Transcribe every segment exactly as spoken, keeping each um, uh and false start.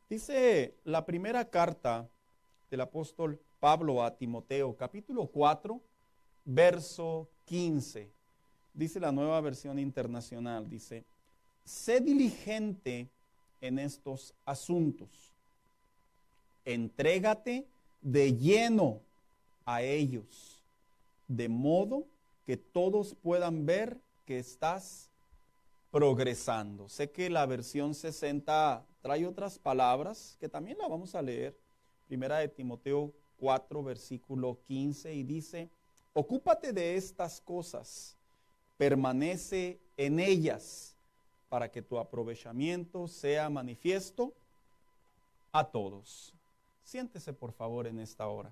Dice la primera carta del apóstol Pablo a Timoteo, capítulo cuatro, verso quince. Dice la Nueva Versión Internacional, dice: sé diligente en estos asuntos, entrégate de lleno a ellos, de modo que todos puedan ver que estás progresando. Sé que la versión sesenta trae otras palabras que también la vamos a leer. Primera de Timoteo cuatro, versículo quince, y dice: ocúpate de estas cosas, permanece en ellas, para que tu aprovechamiento sea manifiesto a todos. Siéntese por favor en esta hora.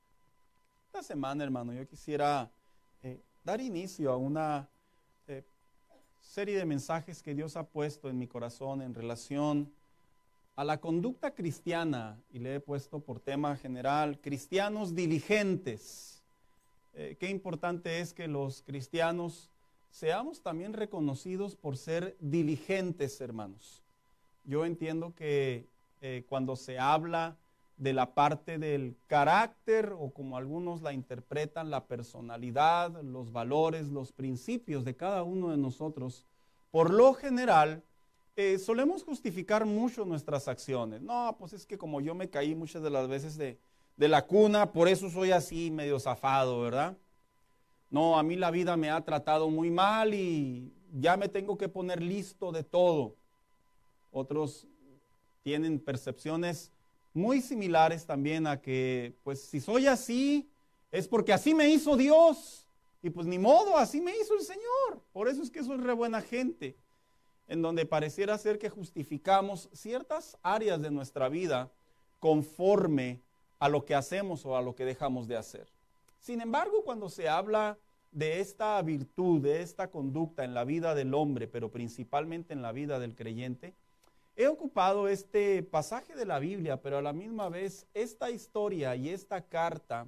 Esta semana, hermano, yo quisiera eh, dar inicio a una eh, serie de mensajes que Dios ha puesto en mi corazón en relación a la conducta cristiana, y le he puesto por tema general, cristianos diligentes. Eh, qué importante es que los cristianos seamos también reconocidos por ser diligentes, hermanos. Yo entiendo que eh, cuando se habla de la parte del carácter, o como algunos la interpretan, la personalidad, los valores, los principios de cada uno de nosotros, por lo general, eh, solemos justificar mucho nuestras acciones. No, pues es que como yo me caí muchas de las veces de, de la cuna, por eso soy así medio zafado, ¿verdad? No, a mí la vida me ha tratado muy mal y ya me tengo que poner listo de todo. Otros tienen percepciones muy similares también a que, pues si soy así, es porque así me hizo Dios. Y pues ni modo, así me hizo el Señor. Por eso es que soy re buena gente. En donde pareciera ser que justificamos ciertas áreas de nuestra vida conforme a lo que hacemos o a lo que dejamos de hacer. Sin embargo, cuando se habla de esta virtud, de esta conducta en la vida del hombre, pero principalmente en la vida del creyente, he ocupado este pasaje de la Biblia, pero a la misma vez esta historia y esta carta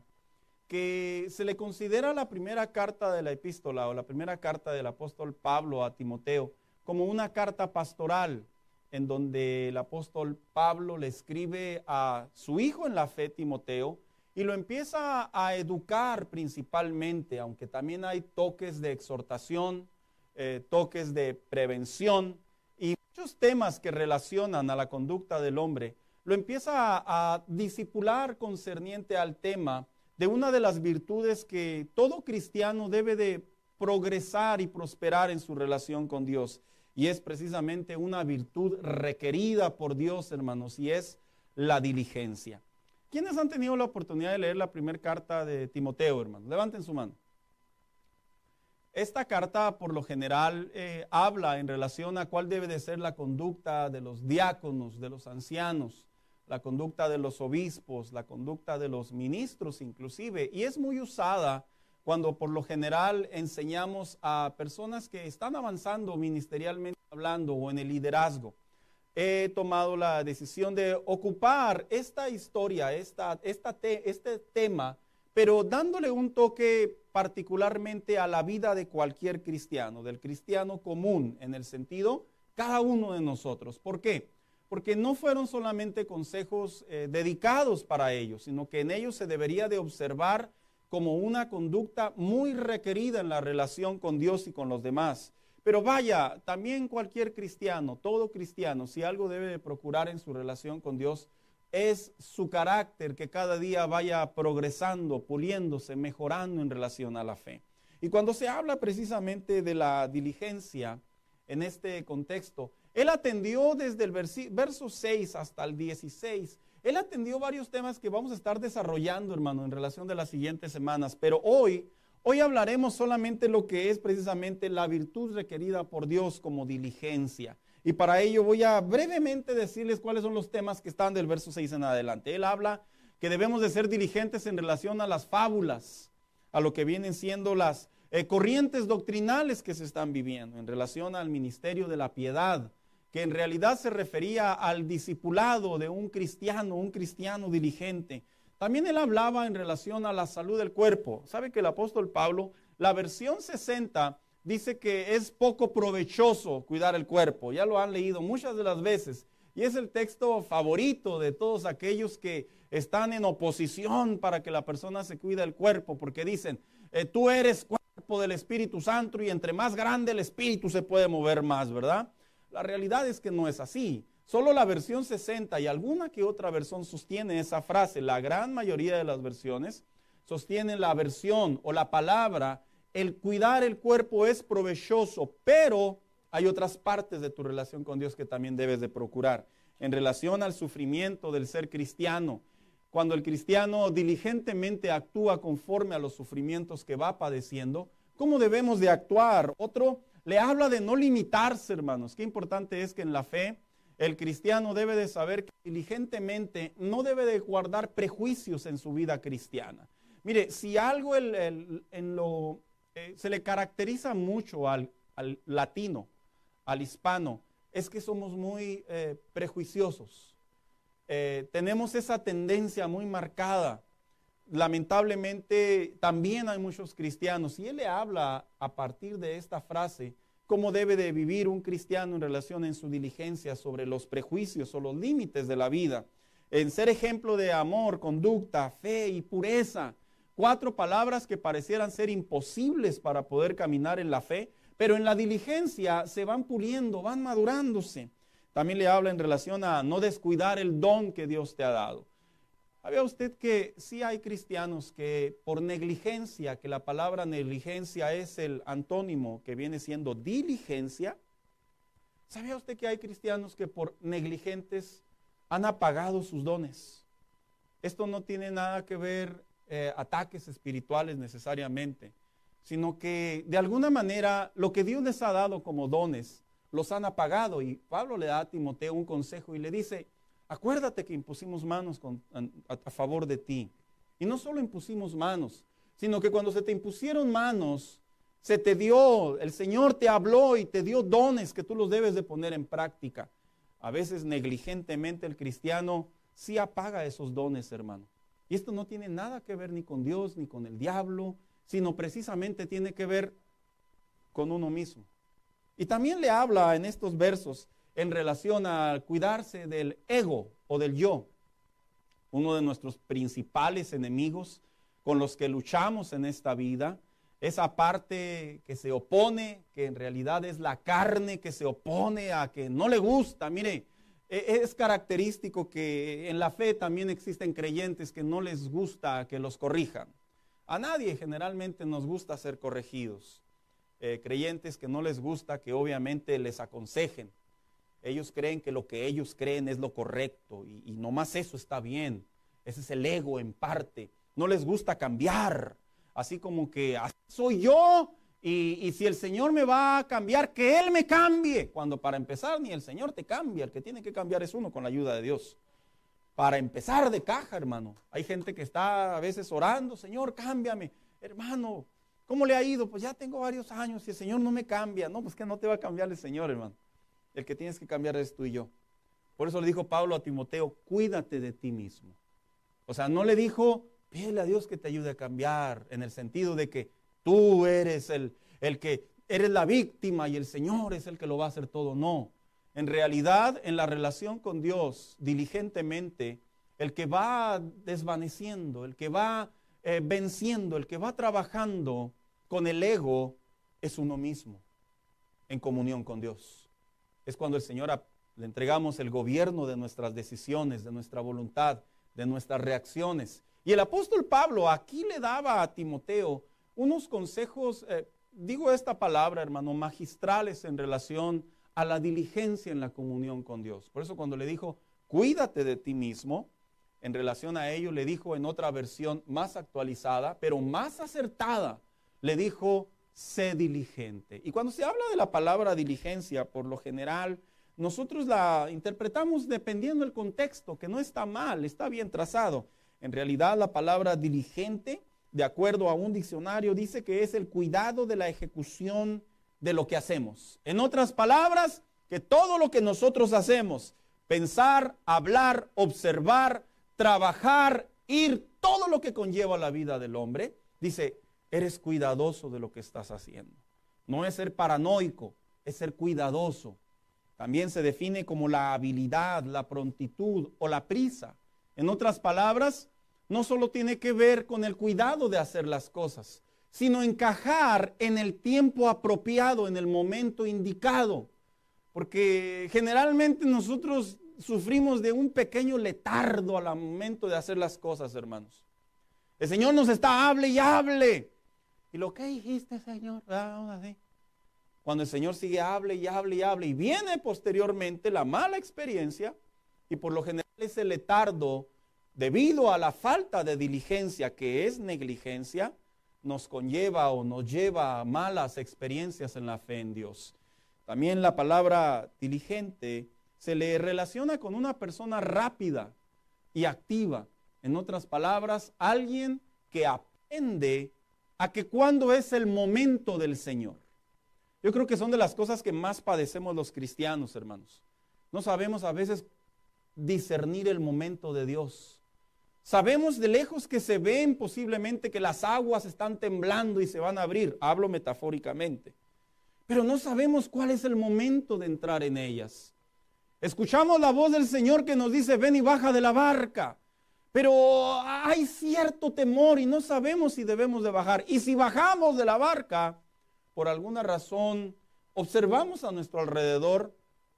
que se le considera la primera carta de la epístola o la primera carta del apóstol Pablo a Timoteo como una carta pastoral, en donde el apóstol Pablo le escribe a su hijo en la fe, Timoteo, y lo empieza a educar principalmente, aunque también hay toques de exhortación, eh, toques de prevención, y muchos temas que relacionan a la conducta del hombre. Lo empieza a, a discipular concerniente al tema de una de las virtudes que todo cristiano debe de progresar y prosperar en su relación con Dios. Y es precisamente una virtud requerida por Dios, hermanos, y es la diligencia. ¿Quiénes han tenido la oportunidad de leer la primera carta de Timoteo, hermanos? Levanten su mano. Esta carta, por lo general, eh, habla en relación a cuál debe de ser la conducta de los diáconos, de los ancianos, la conducta de los obispos, la conducta de los ministros inclusive, y es muy usada cuando por lo general enseñamos a personas que están avanzando ministerialmente hablando o en el liderazgo. He tomado la decisión de ocupar esta historia, esta, esta te, este tema, pero dándole un toque particularmente a la vida de cualquier cristiano, del cristiano común, en el sentido, cada uno de nosotros. ¿Por qué? Porque no fueron solamente consejos eh, dedicados para ellos, sino que en ellos se debería de observar como una conducta muy requerida en la relación con Dios y con los demás. Pero vaya, también cualquier cristiano, todo cristiano, si algo debe de procurar en su relación con Dios, es su carácter, que cada día vaya progresando, puliéndose, mejorando en relación a la fe. Y cuando se habla precisamente de la diligencia en este contexto, él atendió desde el verso seis hasta el dieciséis, él atendió varios temas que vamos a estar desarrollando, hermano, en relación de las siguientes semanas, pero hoy, hoy hablaremos solamente lo que es precisamente la virtud requerida por Dios como diligencia. Y para ello voy a brevemente decirles cuáles son los temas que están del verso seis en adelante. Él habla que debemos de ser diligentes en relación a las fábulas, a lo que vienen siendo las eh, corrientes doctrinales que se están viviendo, en relación al ministerio de la piedad, que en realidad se refería al discipulado de un cristiano, un cristiano diligente. También él hablaba en relación a la salud del cuerpo. ¿Sabe que el apóstol Pablo, la versión sesenta, dice que es poco provechoso cuidar el cuerpo? Ya lo han leído muchas de las veces. Y es el texto favorito de todos aquellos que están en oposición para que la persona se cuide del cuerpo, porque dicen, eh, tú eres cuerpo del Espíritu Santo y entre más grande el Espíritu se puede mover más, ¿verdad? La realidad es que no es así. Solo la versión sesenta y alguna que otra versión sostiene esa frase. La gran mayoría de las versiones sostienen la versión o la palabra, el cuidar el cuerpo es provechoso, pero hay otras partes de tu relación con Dios que también debes de procurar. En relación al sufrimiento del ser cristiano, cuando el cristiano diligentemente actúa conforme a los sufrimientos que va padeciendo, ¿cómo debemos de actuar? Otro le habla de no limitarse, hermanos. Qué importante es que en la fe el cristiano debe de saber que diligentemente no debe de guardar prejuicios en su vida cristiana. Mire, si algo el, el, en lo, eh, se le caracteriza mucho al, al latino, al hispano, es que somos muy eh, prejuiciosos. Eh, tenemos esa tendencia muy marcada. Lamentablemente también hay muchos cristianos, y él le habla a partir de esta frase, cómo debe de vivir un cristiano en relación en su diligencia sobre los prejuicios o los límites de la vida, en ser ejemplo de amor, conducta, fe y pureza. Cuatro palabras que parecieran ser imposibles para poder caminar en la fe, pero en la diligencia se van puliendo, van madurándose. También le habla en relación a no descuidar el don que Dios te ha dado. ¿Sabía usted que sí hay cristianos que por negligencia, que la palabra negligencia es el antónimo que viene siendo diligencia? ¿Sabía usted que hay cristianos que por negligentes han apagado sus dones? Esto no tiene nada que ver eh, ataques espirituales necesariamente, sino que de alguna manera lo que Dios les ha dado como dones, los han apagado. Y Pablo le da a Timoteo un consejo y le dice, acuérdate que impusimos manos con, a, a favor de ti. Y no solo impusimos manos, sino que cuando se te impusieron manos, se te dio, el Señor te habló y te dio dones que tú los debes de poner en práctica. A veces negligentemente el cristiano sí apaga esos dones, hermano. Y esto no tiene nada que ver ni con Dios ni con el diablo, sino precisamente tiene que ver con uno mismo. Y también le habla en estos versos en relación a cuidarse del ego o del yo, uno de nuestros principales enemigos con los que luchamos en esta vida, esa parte que se opone, que en realidad es la carne que se opone a que no le gusta. Mire, es característico que en la fe también existen creyentes que no les gusta que los corrijan. A nadie generalmente nos gusta ser corregidos. Eh, creyentes que no les gusta que obviamente les aconsejen. Ellos creen que lo que ellos creen es lo correcto y, y nomás eso está bien. Ese es el ego en parte. No les gusta cambiar. Así como que así soy yo y, y si el Señor me va a cambiar, que Él me cambie. Cuando para empezar ni el Señor te cambia. El que tiene que cambiar es uno con la ayuda de Dios. Para empezar de caja, hermano. Hay gente que está a veces orando, Señor, cámbiame. Hermano, ¿cómo le ha ido? Pues ya tengo varios años y el Señor no me cambia. No, pues que no te va a cambiar el Señor, hermano. El que tienes que cambiar es tú y yo. Por eso le dijo Pablo a Timoteo, cuídate de ti mismo. O sea, no le dijo, pídele a Dios que te ayude a cambiar, en el sentido de que tú eres el, el que eres la víctima y el Señor es el que lo va a hacer todo. No. En realidad, en la relación con Dios, diligentemente, el que va desvaneciendo, el que va eh, venciendo, el que va trabajando con el ego, es uno mismo, en comunión con Dios. Es cuando el Señor a, le entregamos el gobierno de nuestras decisiones, de nuestra voluntad, de nuestras reacciones. Y el apóstol Pablo aquí le daba a Timoteo unos consejos, eh, digo esta palabra, hermano, magistrales en relación a la diligencia en la comunión con Dios. Por eso cuando le dijo, cuídate de ti mismo, en relación a ello le dijo en otra versión más actualizada, pero más acertada, le dijo, sé diligente. Y cuando se habla de la palabra diligencia, por lo general, nosotros la interpretamos dependiendo del contexto, que no está mal, está bien trazado. En realidad la palabra diligente, de acuerdo a un diccionario, dice que es el cuidado de la ejecución de lo que hacemos. En otras palabras, que todo lo que nosotros hacemos, pensar, hablar, observar, trabajar, ir, todo lo que conlleva la vida del hombre, dice, eres cuidadoso de lo que estás haciendo. No es ser paranoico, es ser cuidadoso. También se define como la habilidad, la prontitud o la prisa. En otras palabras, no solo tiene que ver con el cuidado de hacer las cosas, sino encajar en el tiempo apropiado, en el momento indicado. Porque generalmente nosotros sufrimos de un pequeño letardo al momento de hacer las cosas, hermanos. El Señor nos está, hable y hable. ¿Y lo que dijiste, Señor? Ah, así. Cuando el Señor sigue, hable y hable y hable, y viene posteriormente la mala experiencia, y por lo general ese letardo, debido a la falta de diligencia, que es negligencia, nos conlleva o nos lleva a malas experiencias en la fe en Dios. También la palabra diligente se le relaciona con una persona rápida y activa. En otras palabras, alguien que aprende a que cuando es el momento del Señor. Yo creo que son de las cosas que más padecemos los cristianos, hermanos. No sabemos a veces discernir el momento de Dios. Sabemos de lejos que se ven posiblemente que las aguas están temblando y se van a abrir. Hablo metafóricamente. Pero no sabemos cuál es el momento de entrar en ellas. Escuchamos la voz del Señor que nos dice, ven y baja de la barca. Pero hay cierto temor y no sabemos si debemos de bajar. Y si bajamos de la barca, por alguna razón, observamos a nuestro alrededor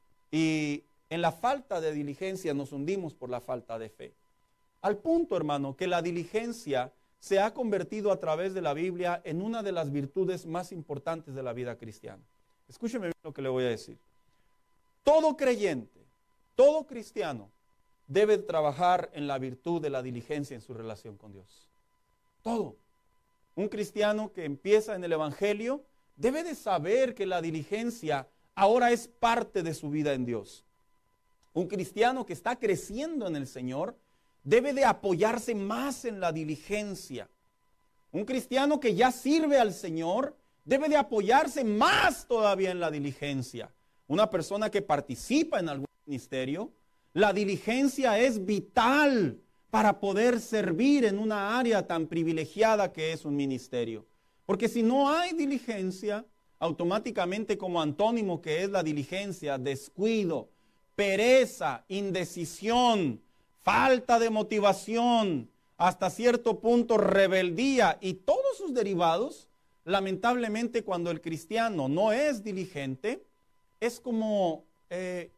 y en la falta de diligencia nos hundimos por la falta de fe. Al punto, hermano, que la diligencia se ha convertido a través de la Biblia en una de las virtudes más importantes de la vida cristiana. Escúcheme bien lo que le voy a decir. Todo creyente, todo cristiano debe trabajar en la virtud de la diligencia en su relación con Dios. Todo. Un cristiano que empieza en el Evangelio debe de saber que la diligencia ahora es parte de su vida en Dios. Un cristiano que está creciendo en el Señor debe de apoyarse más en la diligencia. Un cristiano que ya sirve al Señor debe de apoyarse más todavía en la diligencia. Una persona que participa en algún ministerio, la diligencia es vital para poder servir en una área tan privilegiada que es un ministerio. Porque si no hay diligencia, automáticamente como antónimo que es la diligencia, descuido, pereza, indecisión, falta de motivación, hasta cierto punto rebeldía y todos sus derivados, lamentablemente cuando el cristiano no es diligente, es como eh,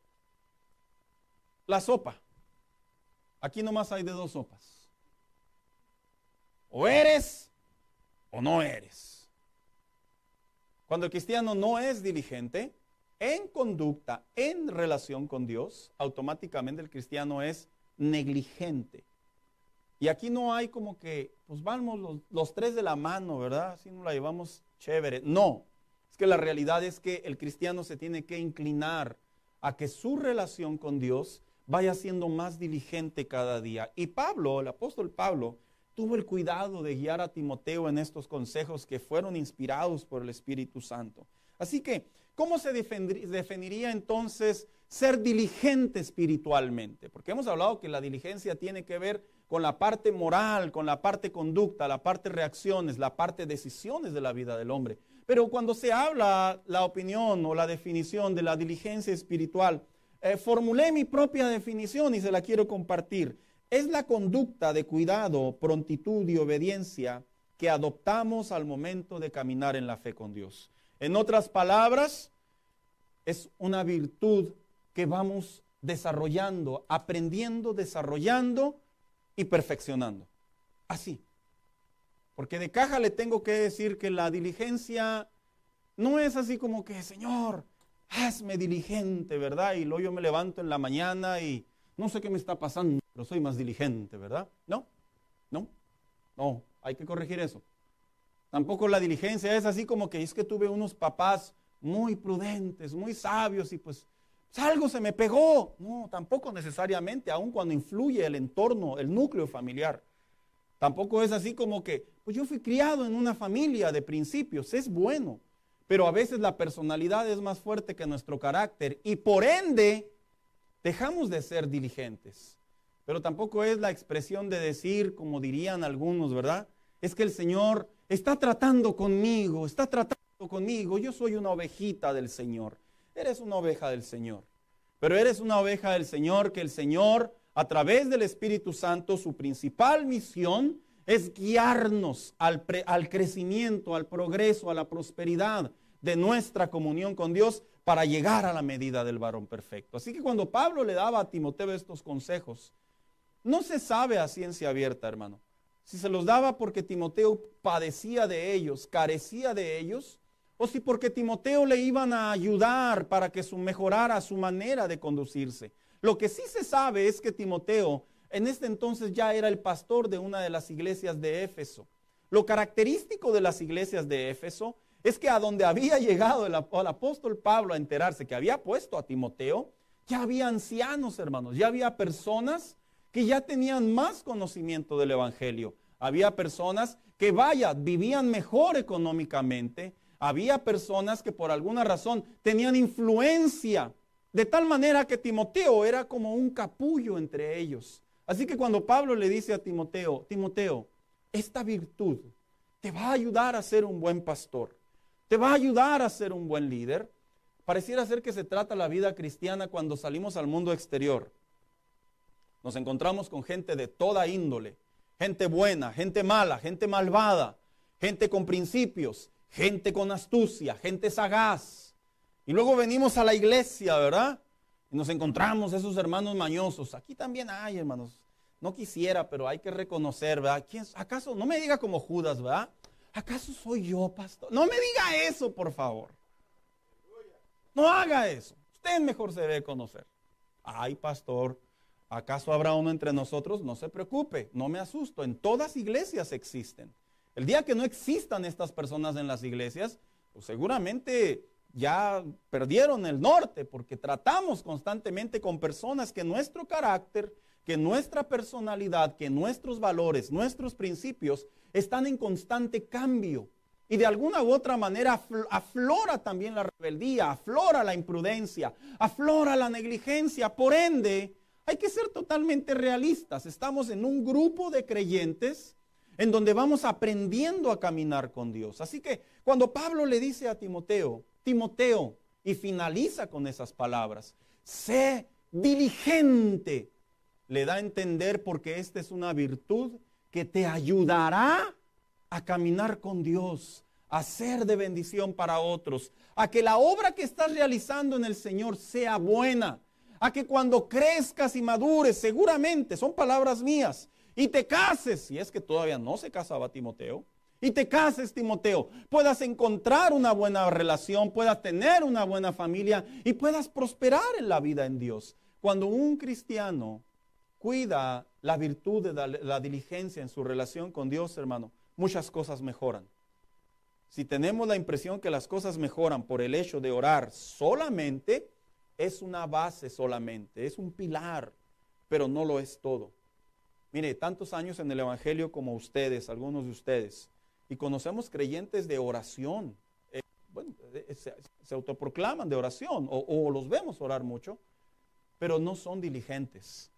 la sopa. Aquí nomás hay de dos sopas. O eres o no eres. Cuando el cristiano no es diligente en conducta, en relación con Dios, automáticamente el cristiano es negligente. Y aquí no hay como que, pues vamos los, los tres de la mano, ¿verdad? Así nos la llevamos chévere. No, es que la realidad es que el cristiano se tiene que inclinar a que su relación con Dios vaya siendo más diligente cada día. Y Pablo, el apóstol Pablo, tuvo el cuidado de guiar a Timoteo en estos consejos que fueron inspirados por el Espíritu Santo. Así que, ¿cómo se definiría entonces ser diligente espiritualmente? Porque hemos hablado que la diligencia tiene que ver con la parte moral, con la parte conducta, la parte reacciones, la parte decisiones de la vida del hombre. Pero cuando se habla la opinión o la definición de la diligencia espiritual, eh, formulé mi propia definición y se la quiero compartir. Es la conducta de cuidado, prontitud y obediencia que adoptamos al momento de caminar en la fe con Dios. En otras palabras, es una virtud que vamos desarrollando, aprendiendo, desarrollando y perfeccionando. Así. Porque de caja le tengo que decir que la diligencia no es así como que, Señor, hazme diligente, ¿verdad? Y luego yo me levanto en la mañana y no sé qué me está pasando, pero soy más diligente, ¿verdad? No, no, no, hay que corregir eso. Tampoco la diligencia es así como que es que tuve unos papás muy prudentes, muy sabios y pues, pues algo se me pegó. No, tampoco necesariamente, aun cuando influye el entorno, el núcleo familiar. Tampoco es así como que, pues yo fui criado en una familia de principios, es bueno, pero a veces la personalidad es más fuerte que nuestro carácter y por ende dejamos de ser diligentes. Pero tampoco es la expresión de decir, como dirían algunos, ¿verdad? Es que el Señor está tratando conmigo, está tratando conmigo, yo soy una ovejita del Señor. Eres una oveja del Señor. pero eres una oveja del Señor, que el Señor, a través del Espíritu Santo, su principal misión es guiarnos al, pre, al crecimiento, al progreso, a la prosperidad de nuestra comunión con Dios para llegar a la medida del varón perfecto. Así que cuando Pablo le daba a Timoteo estos consejos, no se sabe a ciencia abierta, hermano, si se los daba porque Timoteo padecía de ellos, carecía de ellos, o si porque Timoteo le iban a ayudar para que su, mejorara su manera de conducirse. Lo que sí se sabe es que Timoteo en este entonces ya era el pastor de una de las iglesias de Éfeso. Lo característico de las iglesias de Éfeso es que a donde había llegado el, el apóstol Pablo a enterarse que había puesto a Timoteo, ya había ancianos, hermanos, ya había personas que ya tenían más conocimiento del evangelio. Había personas que, vaya, vivían mejor económicamente. Había personas que por alguna razón tenían influencia, de tal manera que Timoteo era como un capullo entre ellos. Así que cuando Pablo le dice a Timoteo, Timoteo, esta virtud te va a ayudar a ser un buen pastor, te va a ayudar a ser un buen líder. Pareciera ser que se trata la vida cristiana cuando salimos al mundo exterior. Nos encontramos con gente de toda índole, gente buena, gente mala, gente malvada, gente con principios, gente con astucia, gente sagaz. Y luego venimos a la iglesia, ¿verdad? Y nos encontramos esos hermanos mañosos. Aquí también hay, hermanos. No quisiera, pero hay que reconocer, ¿verdad? ¿Quién, ¿Acaso, no me diga como Judas, ¿verdad? ¿Acaso soy yo, pastor? No me diga eso, por favor. No haga eso. Usted mejor se debe conocer. Ay, pastor, ¿acaso habrá uno entre nosotros? No se preocupe, no me asusto. En todas iglesias existen. El día que no existan estas personas en las iglesias, pues seguramente ya perdieron el norte, porque tratamos constantemente con personas que nuestro carácter, que nuestra personalidad, que nuestros valores, nuestros principios están en constante cambio. Y de alguna u otra manera aflora también la rebeldía, aflora la imprudencia, aflora la negligencia. Por ende, hay que ser totalmente realistas. Estamos en un grupo de creyentes en donde vamos aprendiendo a caminar con Dios. Así que cuando Pablo le dice a Timoteo, Timoteo, y finaliza con esas palabras, sé diligente, le da a entender porque esta es una virtud que te ayudará a caminar con Dios, a ser de bendición para otros, a que la obra que estás realizando en el Señor sea buena, a que cuando crezcas y madures, seguramente, son palabras mías, y te cases, si es que todavía no se casaba Timoteo, y te cases, Timoteo, puedas encontrar una buena relación, puedas tener una buena familia y puedas prosperar en la vida en Dios. Cuando un cristiano cuida la virtud de la, la diligencia en su relación con Dios, hermano, muchas cosas mejoran. Si tenemos la impresión que las cosas mejoran por el hecho de orar solamente, es una base solamente, es un pilar, pero no lo es todo. Mire, tantos años en el evangelio como ustedes, algunos de ustedes, y conocemos creyentes de oración, eh, bueno, eh, se, se autoproclaman de oración, o, o los vemos orar mucho, pero no son diligentes.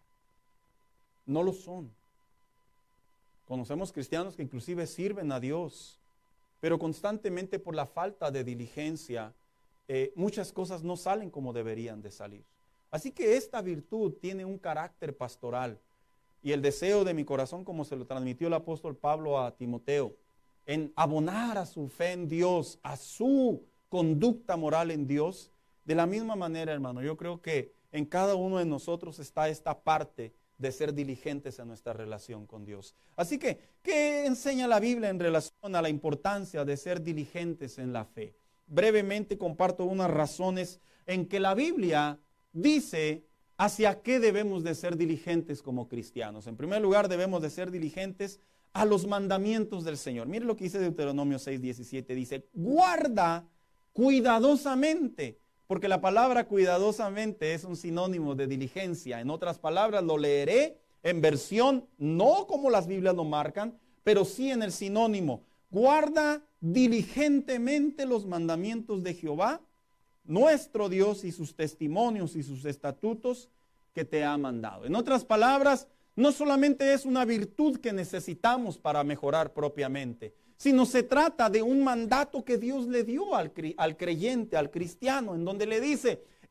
No lo son. Conocemos cristianos que inclusive sirven a Dios, pero constantemente por la falta de diligencia, eh, muchas cosas no salen como deberían de salir. Así que esta virtud tiene un carácter pastoral, y el deseo de mi corazón, como se lo transmitió el apóstol Pablo a Timoteo, en abonar a su fe en Dios, a su conducta moral en Dios, de la misma manera, hermano, yo creo que en cada uno de nosotros está esta parte de ser diligentes en nuestra relación con Dios. Así que, ¿qué enseña la Biblia en relación a la importancia de ser diligentes en la fe? Brevemente comparto unas razones en que la Biblia dice hacia qué debemos de ser diligentes como cristianos. En primer lugar, debemos de ser diligentes a los mandamientos del Señor. Mire lo que dice Deuteronomio seis diecisiete, dice, guarda cuidadosamente, porque la palabra cuidadosamente es un sinónimo de diligencia. En otras palabras, lo leeré en versión, no como las Biblias lo marcan, pero sí en el sinónimo. Guarda diligentemente los mandamientos de Jehová, nuestro Dios, y sus testimonios y sus estatutos que te ha mandado. En otras palabras, no solamente es una virtud que necesitamos para mejorar propiamente, sino se trata de un mandato que Dios le dio al, al creyente, al cristiano, en donde le dice,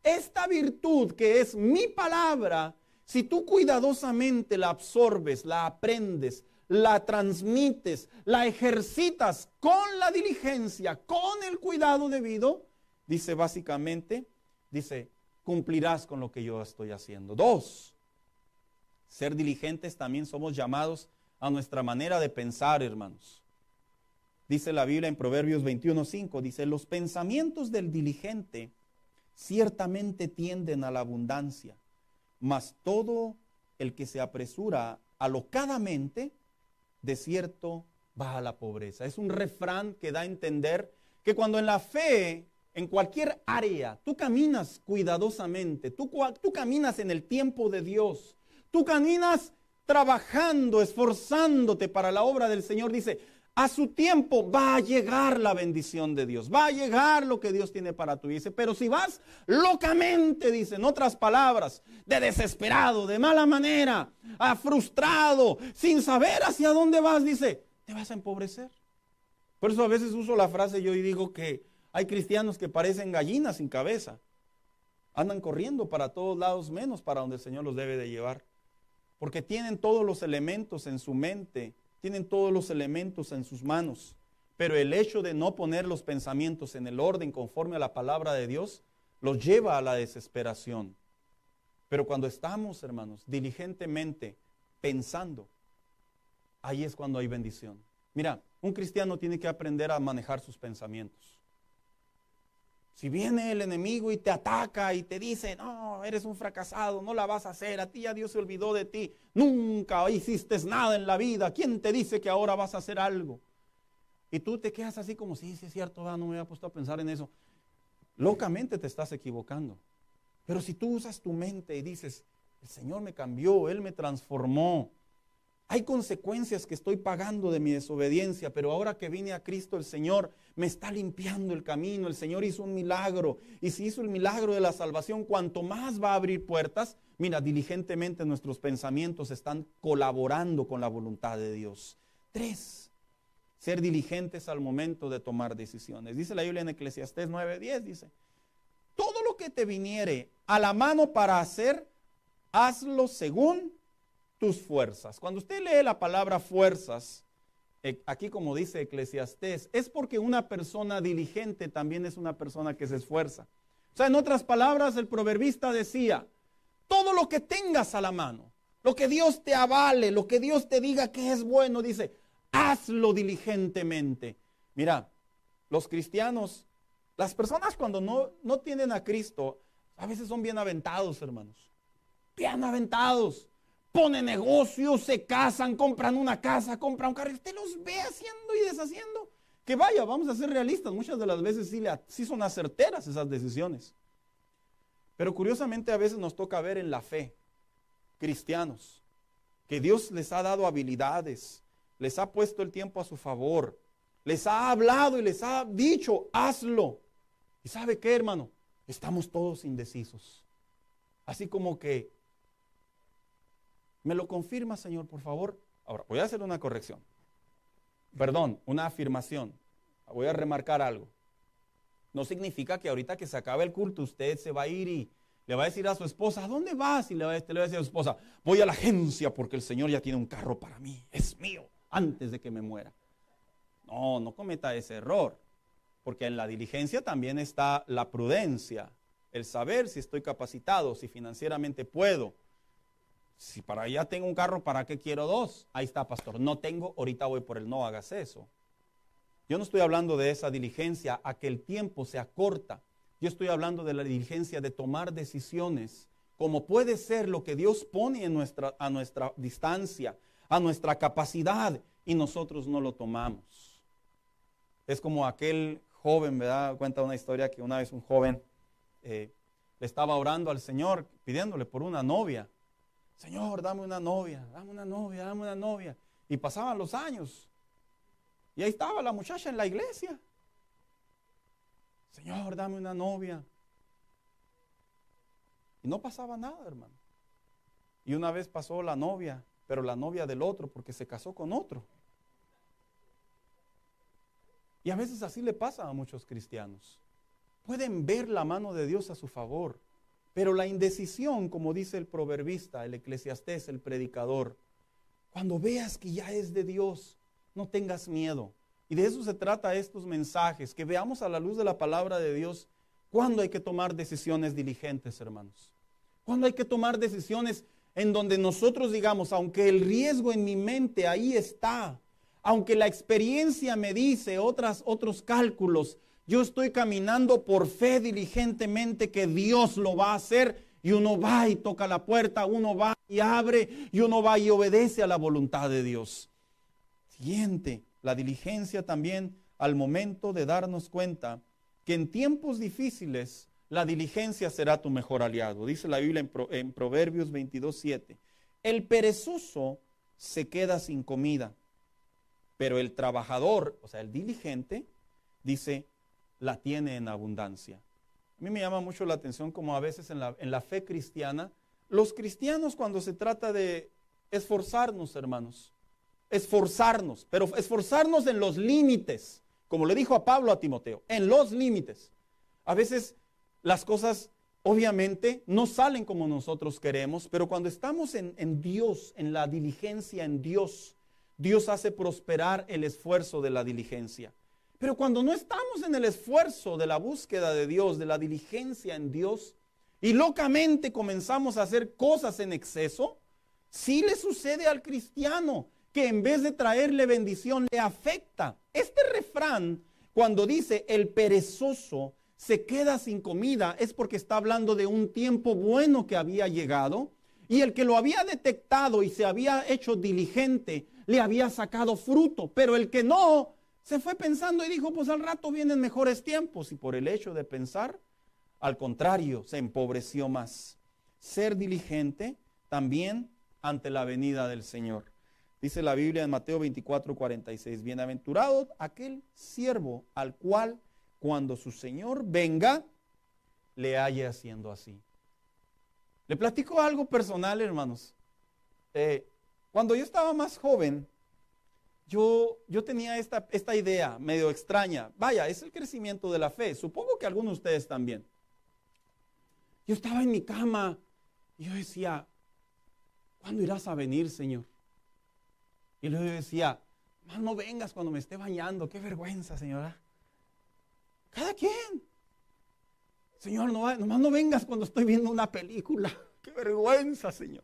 esta virtud que es mi palabra, si tú cuidadosamente la absorbes, la aprendes, la transmites, la ejercitas con la diligencia, con el cuidado debido, dice básicamente, dice, cumplirás con lo que yo estoy haciendo. Dos, ser diligentes también somos llamados a nuestra manera de pensar, hermanos. Dice la Biblia en Proverbios veintiuno cinco, dice, los pensamientos del diligente ciertamente tienden a la abundancia, mas todo el que se apresura alocadamente, de cierto va a la pobreza. Es un refrán que da a entender que cuando en la fe, en cualquier área, tú caminas cuidadosamente, tú, tú caminas en el tiempo de Dios, tú caminas trabajando, esforzándote para la obra del Señor, dice, a su tiempo va a llegar la bendición de Dios, va a llegar lo que Dios tiene para tu vida. Dice, pero si vas locamente, dice, en otras palabras, de desesperado, de mala manera, a frustrado, sin saber hacia dónde vas, dice, te vas a empobrecer. Por eso a veces uso la frase yo y digo que hay cristianos que parecen gallinas sin cabeza. Andan corriendo para todos lados menos para donde el Señor los debe de llevar. Porque tienen todos los elementos en su mente, tienen todos los elementos en sus manos, pero el hecho de no poner los pensamientos en el orden conforme a la palabra de Dios, los lleva a la desesperación. Pero cuando estamos, hermanos, diligentemente pensando, ahí es cuando hay bendición. Mira, un cristiano tiene que aprender a manejar sus pensamientos. Si viene el enemigo y te ataca y te dice, no, eres un fracasado, no la vas a hacer, a ti ya Dios se olvidó de ti, nunca hiciste nada en la vida, ¿quién te dice que ahora vas a hacer algo? Y tú te quedas así como, sí, sí es cierto, no me había puesto a pensar en eso. Locamente te estás equivocando. Pero si tú usas tu mente y dices, el Señor me cambió, Él me transformó, hay consecuencias que estoy pagando de mi desobediencia, pero ahora que vine a Cristo, el Señor me está limpiando el camino, el Señor hizo un milagro, y si hizo el milagro de la salvación, cuanto más va a abrir puertas, mira, diligentemente nuestros pensamientos están colaborando con la voluntad de Dios. Tres, ser diligentes al momento de tomar decisiones. Dice la Biblia en Eclesiastés nueve diez, dice, todo lo que te viniere a la mano para hacer, hazlo según tus fuerzas. Cuando usted lee la palabra fuerzas, eh, aquí como dice Eclesiastés, es porque una persona diligente también es una persona que se esfuerza. O sea, en otras palabras, el proverbista decía, todo lo que tengas a la mano, lo que Dios te avale, lo que Dios te diga que es bueno, dice, hazlo diligentemente. Mira, los cristianos, las personas cuando no, no tienen a Cristo, a veces son bien aventados, hermanos. Bien aventados. Ponen negocios, se casan, compran una casa, compran un carro. Usted los ve haciendo y deshaciendo. Que vaya, vamos a ser realistas. Muchas de las veces sí, le, sí son acerteras esas decisiones. Pero curiosamente a veces nos toca ver en la fe, cristianos, que Dios les ha dado habilidades, les ha puesto el tiempo a su favor, les ha hablado y les ha dicho, hazlo. ¿Y sabe qué, hermano? Estamos todos indecisos. Así como que, ¿me lo confirma, Señor, por favor? Ahora, voy a hacer una corrección. Perdón, una afirmación. Voy a remarcar algo. No significa que ahorita que se acabe el culto, usted se va a ir y le va a decir a su esposa, ¿a dónde vas? Y le va, le va a decir a su esposa, voy a la agencia porque el Señor ya tiene un carro para mí. Es mío, antes de que me muera. No, no cometa ese error. Porque en la diligencia también está la prudencia. El saber si estoy capacitado, si financieramente puedo. Si para allá tengo un carro, ¿para qué quiero dos? Ahí está, pastor. No tengo, ahorita voy por el no hagas eso. Yo no estoy hablando de esa diligencia a que el tiempo se acorta. Yo estoy hablando de la diligencia de tomar decisiones, como puede ser lo que Dios pone en nuestra, a nuestra distancia, a nuestra capacidad, y nosotros no lo tomamos. Es como aquel joven, ¿verdad? Cuenta una historia que una vez un joven eh, le estaba orando al Señor, pidiéndole por una novia. Señor, dame una novia, dame una novia, dame una novia. Y pasaban los años. Y ahí estaba la muchacha en la iglesia. Señor, dame una novia. Y no pasaba nada, hermano. Y una vez pasó la novia, pero la novia del otro, porque se casó con otro. Y a veces así le pasa a muchos cristianos. Pueden ver la mano de Dios a su favor. Pero la indecisión, como dice el proverbista, el eclesiastés, el predicador, cuando veas que ya es de Dios, no tengas miedo. Y de eso se trata estos mensajes, que veamos a la luz de la palabra de Dios cuándo hay que tomar decisiones diligentes, hermanos. Cuándo hay que tomar decisiones en donde nosotros digamos, aunque el riesgo en mi mente ahí está, aunque la experiencia me dice otras, otros cálculos, yo estoy caminando por fe diligentemente que Dios lo va a hacer, y uno va y toca la puerta, uno va y abre, y uno va y obedece a la voluntad de Dios. Siguiente, la diligencia también al momento de darnos cuenta que en tiempos difíciles la diligencia será tu mejor aliado. Dice la Biblia en, Pro, en Proverbios veintidós, siete. El perezoso se queda sin comida, pero el trabajador, o sea, el diligente, dice, la tiene en abundancia. A mí me llama mucho la atención como a veces en la, en la fe cristiana, los cristianos cuando se trata de esforzarnos, hermanos, esforzarnos, pero esforzarnos en los límites, como le dijo a Pablo a Timoteo, en los límites. A veces las cosas obviamente no salen como nosotros queremos, pero cuando estamos en, en Dios, en la diligencia en Dios, Dios hace prosperar el esfuerzo de la diligencia. Pero cuando no estamos en el esfuerzo de la búsqueda de Dios, de la diligencia en Dios, y locamente comenzamos a hacer cosas en exceso, sí le sucede al cristiano que en vez de traerle bendición le afecta. Este refrán, cuando dice el perezoso se queda sin comida, es porque está hablando de un tiempo bueno que había llegado, y el que lo había detectado y se había hecho diligente, le había sacado fruto, pero el que no, se fue pensando y dijo, pues al rato vienen mejores tiempos, y por el hecho de pensar, al contrario, se empobreció más. Ser diligente también ante la venida del Señor. Dice la Biblia en Mateo veinticuatro, cuarenta y seis, bienaventurado aquel siervo al cual cuando su Señor venga, le halle haciendo así. Le platico algo personal, hermanos. Eh, cuando yo estaba más joven, Yo, yo tenía esta, esta idea medio extraña. Vaya, es el crecimiento de la fe. Supongo que algunos de ustedes también. Yo estaba en mi cama y yo decía, ¿cuándo irás a venir, Señor? Y luego yo decía, más no vengas cuando me esté bañando. Qué vergüenza, Señora. Cada quien. Señor, no, nomás no vengas cuando estoy viendo una película. Qué vergüenza, Señor.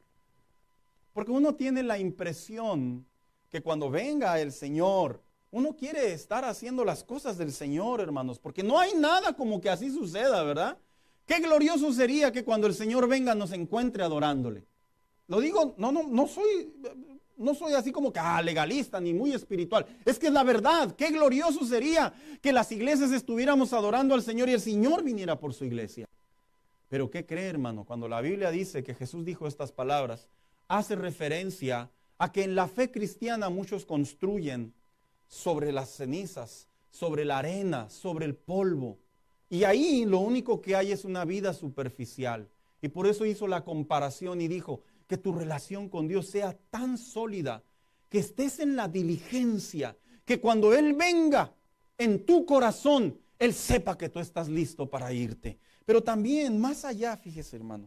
Porque uno tiene la impresión que cuando venga el Señor, uno quiere estar haciendo las cosas del Señor, hermanos, porque no hay nada como que así suceda, ¿verdad? Qué glorioso sería que cuando el Señor venga nos encuentre adorándole. Lo digo, no, no, no soy, no soy así como que ah, legalista ni muy espiritual. Es que es la verdad. Qué glorioso sería que las iglesias estuviéramos adorando al Señor y el Señor viniera por su iglesia. Pero ¿qué cree, hermano? Cuando la Biblia dice que Jesús dijo estas palabras, hace referencia a que en la fe cristiana muchos construyen sobre las cenizas, sobre la arena, sobre el polvo. Y ahí lo único que hay es una vida superficial. Y por eso hizo la comparación y dijo que tu relación con Dios sea tan sólida, que estés en la diligencia, que cuando Él venga en tu corazón, Él sepa que tú estás listo para irte. Pero también, más allá, fíjese, hermano,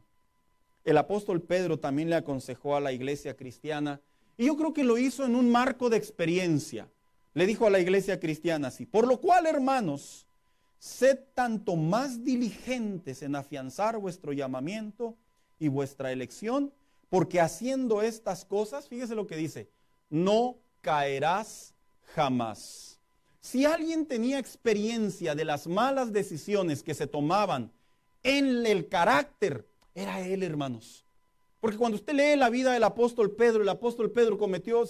el apóstol Pedro también le aconsejó a la iglesia cristiana, y yo creo que lo hizo en un marco de experiencia. Le dijo a la iglesia cristiana así: por lo cual, hermanos, sed tanto más diligentes en afianzar vuestro llamamiento y vuestra elección, porque haciendo estas cosas, fíjese lo que dice, no caerás jamás. Si alguien tenía experiencia de las malas decisiones que se tomaban en el carácter, era él, hermanos. Porque cuando usted lee la vida del apóstol Pedro, el apóstol Pedro cometió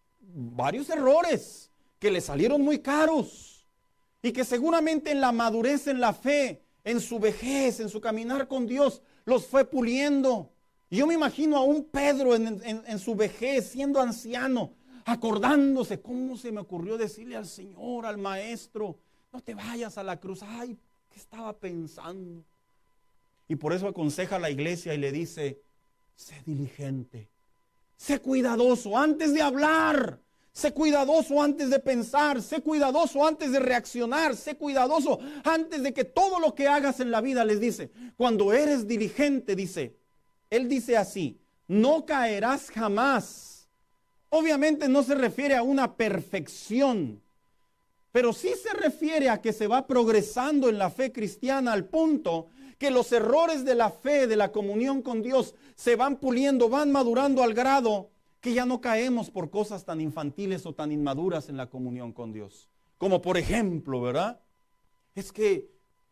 varios errores que le salieron muy caros y que seguramente en la madurez en la fe, en su vejez, en su caminar con Dios, los fue puliendo. Y yo me imagino a un Pedro en, en, en su vejez, siendo anciano, acordándose, ¿cómo se me ocurrió decirle al Señor, al maestro, no te vayas a la cruz? Ay, ¿qué estaba pensando? Y por eso aconseja a la iglesia y le dice, sé diligente, sé cuidadoso, antes de hablar, Sé cuidadoso antes de pensar, sé cuidadoso antes de reaccionar, sé cuidadoso antes de que todo lo que hagas en la vida, les dice. Cuando eres diligente, dice, él dice así, no caerás jamás. Obviamente no se refiere a una perfección, pero sí se refiere a que se va progresando en la fe cristiana al punto que los errores de la fe, de la comunión con Dios, se van puliendo, van madurando al grado que ya no caemos por cosas tan infantiles o tan inmaduras en la comunión con Dios. Como por ejemplo, ¿verdad? Es que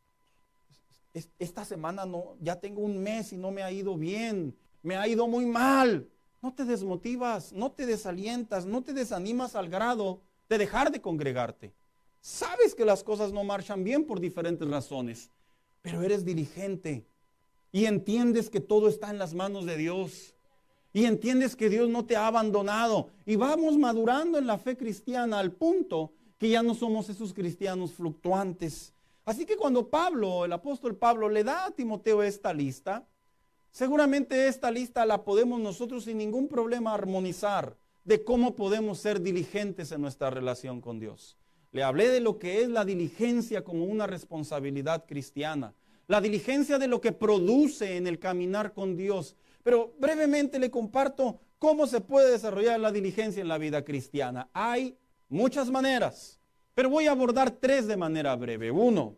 esta semana no, ya tengo un mes y no me ha ido bien, me ha ido muy mal. No te desmotivas, no te desalientas, no te desanimas al grado de dejar de congregarte. Sabes que las cosas no marchan bien por diferentes razones, pero eres diligente y entiendes que todo está en las manos de Dios. Y entiendes que Dios no te ha abandonado. Y vamos madurando en la fe cristiana al punto que ya no somos esos cristianos fluctuantes. Así que cuando Pablo, el apóstol Pablo, le da a Timoteo esta lista, seguramente esta lista la podemos nosotros sin ningún problema armonizar de cómo podemos ser diligentes en nuestra relación con Dios. Le hablé de lo que es la diligencia como una responsabilidad cristiana. La diligencia de lo que produce en el caminar con Dios. Pero brevemente le comparto cómo se puede desarrollar la diligencia en la vida cristiana. Hay muchas maneras, pero voy a abordar tres de manera breve. Uno,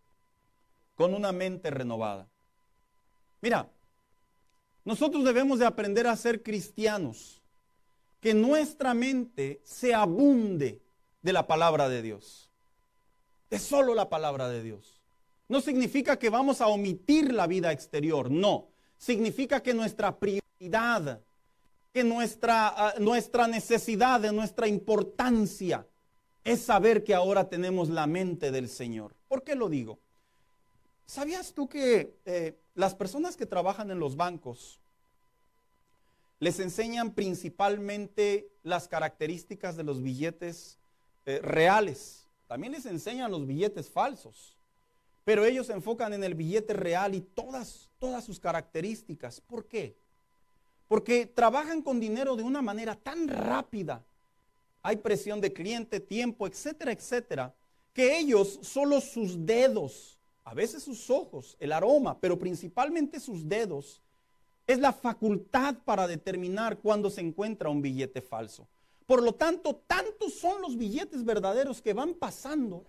con una mente renovada. Mira, nosotros debemos de aprender a ser cristianos, que nuestra mente se abunde de la palabra de Dios, de solo la palabra de Dios. No significa que vamos a omitir la vida exterior, no. Significa que nuestra prioridad, que nuestra, uh, nuestra necesidad, de nuestra importancia es saber que ahora tenemos la mente del Señor. ¿Por qué lo digo? ¿Sabías tú que eh, las personas que trabajan en los bancos les enseñan principalmente las características de los billetes eh, reales? También les enseñan los billetes falsos. Pero ellos se enfocan en el billete real y todas, todas sus características. ¿Por qué? Porque trabajan con dinero de una manera tan rápida. Hay presión de cliente, tiempo, etcétera, etcétera, que ellos, solo sus dedos, a veces sus ojos, el aroma, pero principalmente sus dedos, es la facultad para determinar cuándo se encuentra un billete falso. Por lo tanto, tantos son los billetes verdaderos que van pasando,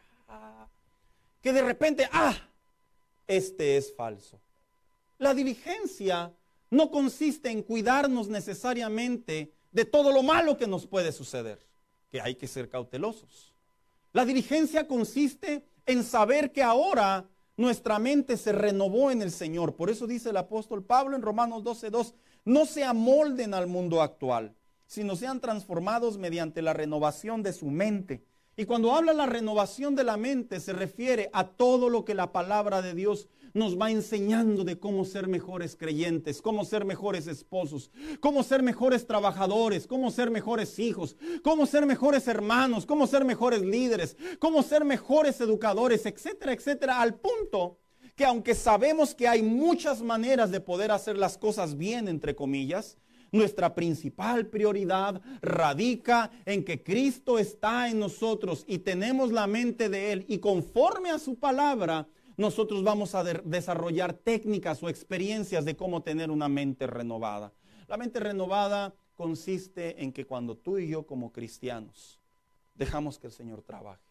que de repente, ah, este es falso. La diligencia no consiste en cuidarnos necesariamente de todo lo malo que nos puede suceder, que hay que ser cautelosos. La diligencia consiste en saber que ahora nuestra mente se renovó en el Señor. Por eso dice el apóstol Pablo en Romanos doce dos, no se amolden al mundo actual, sino sean transformados mediante la renovación de su mente. Y cuando habla la renovación de la mente, se refiere a todo lo que la palabra de Dios nos va enseñando de cómo ser mejores creyentes, cómo ser mejores esposos, cómo ser mejores trabajadores, cómo ser mejores hijos, cómo ser mejores hermanos, cómo ser mejores líderes, cómo ser mejores educadores, etcétera, etcétera, al punto que aunque sabemos que hay muchas maneras de poder hacer las cosas bien, entre comillas, nuestra principal prioridad radica en que Cristo está en nosotros y tenemos la mente de Él, y conforme a su palabra, nosotros vamos a de- desarrollar técnicas o experiencias de cómo tener una mente renovada. La mente renovada consiste en que cuando tú y yo como cristianos dejamos que el Señor trabaje.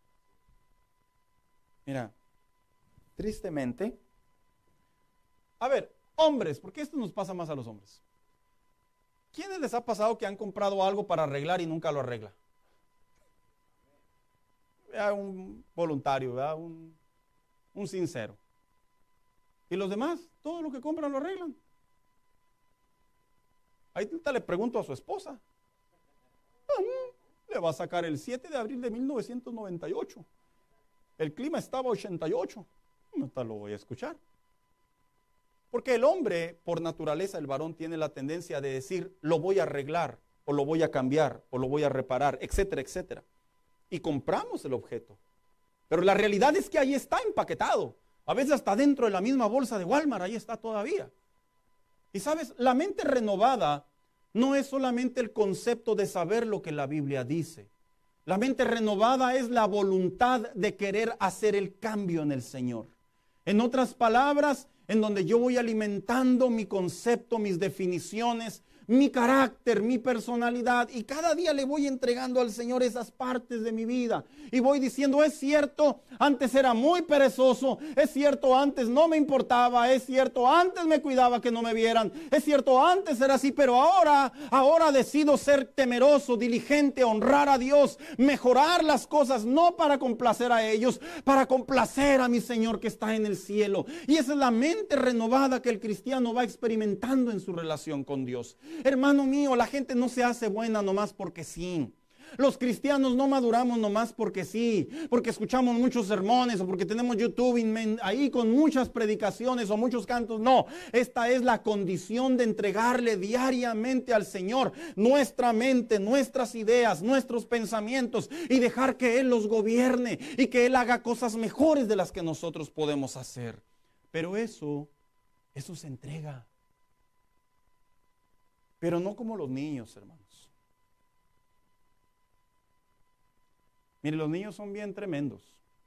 Mira, tristemente, a ver, hombres, porque esto nos pasa más a los hombres. ¿Quiénes les ha pasado que han comprado algo para arreglar y nunca lo arregla? Vea, un voluntario, ¿verdad? Un, un sincero. ¿Y los demás? Todo lo que compran lo arreglan. Ahí le pregunto a su esposa. Le va a sacar el siete de abril de mil novecientos noventa y ocho. El clima estaba ochenta y ocho. No te lo voy a escuchar. Porque el hombre, por naturaleza, el varón, tiene la tendencia de decir, lo voy a arreglar, o lo voy a cambiar, o lo voy a reparar, etcétera, etcétera. Y compramos el objeto. Pero la realidad es que ahí está empaquetado. A veces hasta dentro de la misma bolsa de Walmart, ahí está todavía. Y sabes, la mente renovada no es solamente el concepto de saber lo que la Biblia dice. La mente renovada es la voluntad de querer hacer el cambio en el Señor. En otras palabras, en donde yo voy alimentando mi concepto, mis definiciones, mi carácter, mi personalidad, y cada día le voy entregando al Señor esas partes de mi vida. Y voy diciendo, es cierto, antes era muy perezoso, es cierto, antes no me importaba, es cierto, antes me cuidaba que no me vieran, es cierto, antes era así, pero ahora, ahora decido ser temeroso, diligente, honrar a Dios, mejorar las cosas, no para complacer a ellos, para complacer a mi Señor que está en el cielo. Y esa es la mente renovada que el cristiano va experimentando en su relación con Dios. Hermano mío, la gente no se hace buena nomás porque sí. Los cristianos no maduramos nomás porque sí, porque escuchamos muchos sermones o porque tenemos YouTube ahí con muchas predicaciones o muchos cantos. No, esta es la condición de entregarle diariamente al Señor nuestra mente, nuestras ideas, nuestros pensamientos y dejar que Él los gobierne y que Él haga cosas mejores de las que nosotros podemos hacer. Pero eso, eso se entrega. Pero no como los niños, hermanos. Mire, los niños son bien tremendos.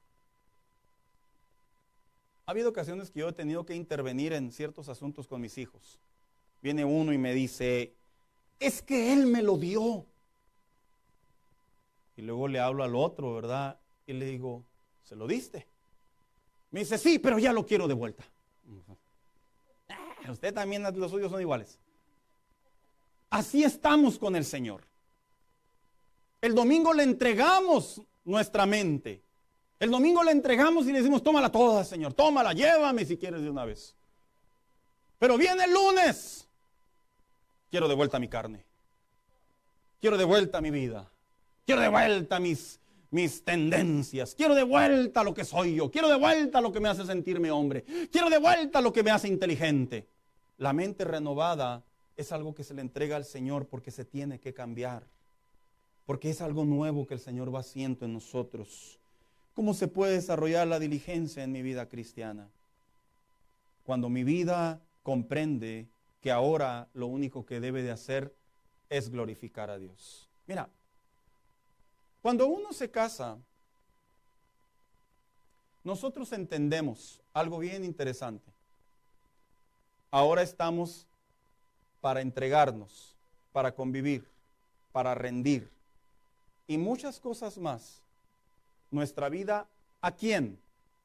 Ha habido ocasiones que yo he tenido que intervenir en ciertos asuntos con mis hijos. Viene uno y me dice, es que él me lo dio. Y luego le hablo al otro, ¿verdad? Y le digo, ¿se lo diste? Me dice, sí, pero ya lo quiero de vuelta. Ah, usted también, los suyos son iguales. Así estamos con el Señor. El domingo le entregamos nuestra mente. El domingo le entregamos y le decimos, tómala toda, Señor, tómala, llévame si quieres de una vez. Pero viene el lunes. Quiero de vuelta mi carne. Quiero de vuelta mi vida. Quiero de vuelta mis, mis tendencias. Quiero de vuelta lo que soy yo. Quiero de vuelta lo que me hace sentirme hombre. Quiero de vuelta lo que me hace inteligente. La mente renovada es algo que se le entrega al Señor porque se tiene que cambiar. Porque es algo nuevo que el Señor va haciendo en nosotros. ¿Cómo se puede desarrollar la diligencia en mi vida cristiana? Cuando mi vida comprende que ahora lo único que debe de hacer es glorificar a Dios. Mira, cuando uno se casa, nosotros entendemos algo bien interesante. Ahora estamos para entregarnos, para convivir, para rendir y muchas cosas más. Nuestra vida, ¿a quién?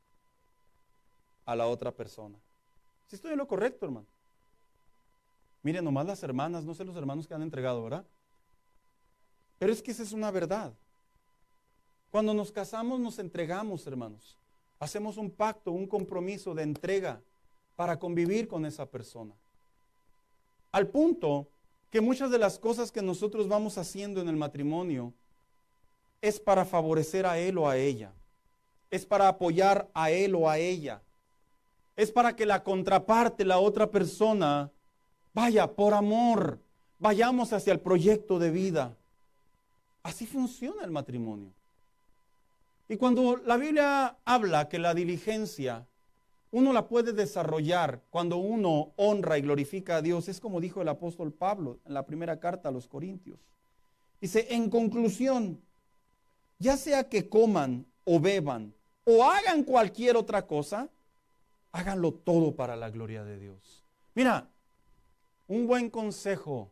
A la otra persona. Si estoy en lo correcto, hermano. Miren, nomás las hermanas, no sé los hermanos que han entregado, ¿verdad? Pero es que esa es una verdad. Cuando nos casamos nos entregamos, hermanos. Hacemos un pacto, un compromiso de entrega para convivir con esa persona. Al punto que muchas de las cosas que nosotros vamos haciendo en el matrimonio es para favorecer a él o a ella. Es para apoyar a él o a ella. Es para que la contraparte, la otra persona, vaya por amor, vayamos hacia el proyecto de vida. Así funciona el matrimonio. Y cuando la Biblia habla que la diligencia uno la puede desarrollar cuando uno honra y glorifica a Dios, es como dijo el apóstol Pablo en la primera carta a los Corintios. Dice, en conclusión, ya sea que coman o beban o hagan cualquier otra cosa, háganlo todo para la gloria de Dios. Mira, un buen consejo.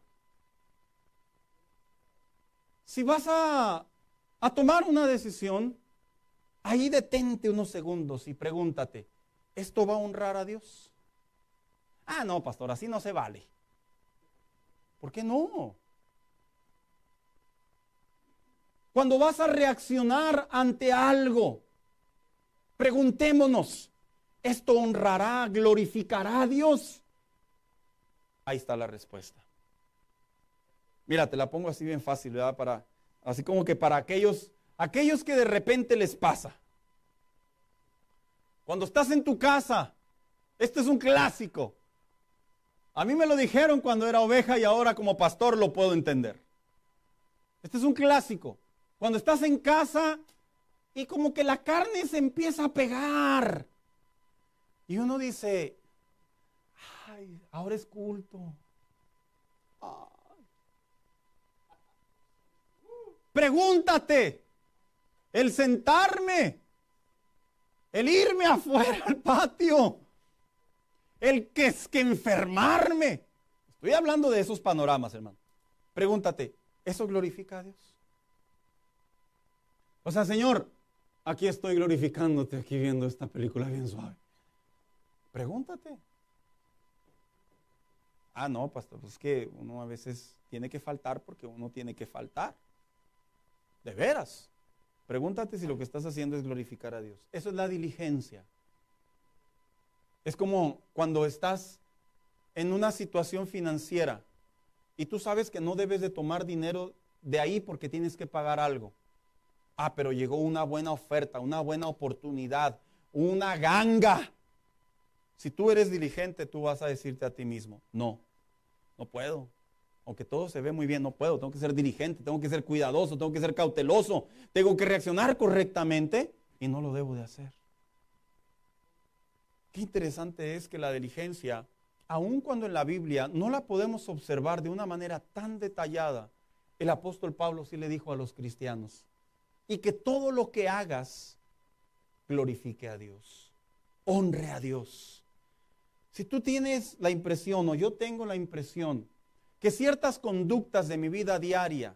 Si vas a, a tomar una decisión, ahí detente unos segundos y pregúntate, ¿esto va a honrar a Dios? Ah, no, pastor, así no se vale. ¿Por qué no? Cuando vas a reaccionar ante algo, preguntémonos, ¿esto honrará, glorificará a Dios? Ahí está la respuesta. Mira, te la pongo así bien fácil, ¿verdad? Para, así como que para aquellos, aquellos que de repente les pasa. Cuando estás en tu casa, este es un clásico. A mí me lo dijeron cuando era oveja y ahora como pastor lo puedo entender. Este es un clásico. Cuando estás en casa y como que la carne se empieza a pegar. Y uno dice, ay, ahora es culto. Ay, Pregúntate, el sentarme, el irme afuera al patio, el que es que enfermarme. Estoy hablando de esos panoramas, hermano. Pregúntate, ¿eso glorifica a Dios? O sea, Señor, aquí estoy glorificándote, aquí viendo esta película bien suave. Pregúntate. Ah, no, pastor, pues es que uno a veces tiene que faltar porque uno tiene que faltar. De veras. Pregúntate si lo que estás haciendo es glorificar a Dios. Eso es la diligencia. Es como cuando estás en una situación financiera y tú sabes que no debes de tomar dinero de ahí porque tienes que pagar algo. Ah, pero llegó una buena oferta, una buena oportunidad, una ganga. Si tú eres diligente, tú vas a decirte a ti mismo, no, no puedo. Aunque todo se ve muy bien, no puedo. Tengo que ser diligente, tengo que ser cuidadoso, tengo que ser cauteloso, tengo que reaccionar correctamente y no lo debo de hacer. Qué interesante es que la diligencia, aun cuando en la Biblia no la podemos observar de una manera tan detallada, el apóstol Pablo sí le dijo a los cristianos, y que todo lo que hagas glorifique a Dios, honre a Dios. Si tú tienes la impresión, o yo tengo la impresión, que ciertas conductas de mi vida diaria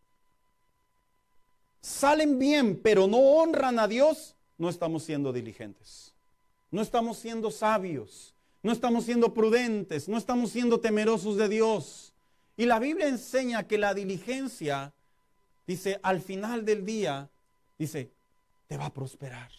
salen bien, pero no honran a Dios, no estamos siendo diligentes. No estamos siendo sabios, no estamos siendo prudentes, no estamos siendo temerosos de Dios. Y la Biblia enseña que la diligencia, dice, al final del día, dice, te va a prosperar.